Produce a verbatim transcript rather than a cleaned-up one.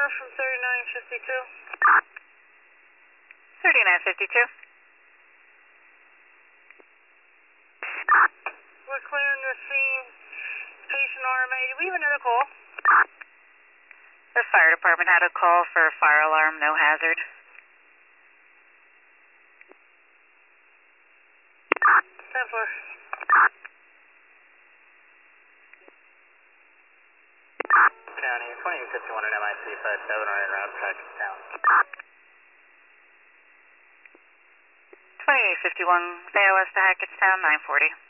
north from thirty-nine fifty-two. thirty-nine fifty-two. We're clearing the scene. Patient R M A. Do we have another call? The fire department had a call for a fire alarm, no hazard. ten four. County, twenty-eight fifty-one at M I C five seven on en route to Hackettstown. twenty-eight fifty-one, K O S to Hackettstown, nine forty.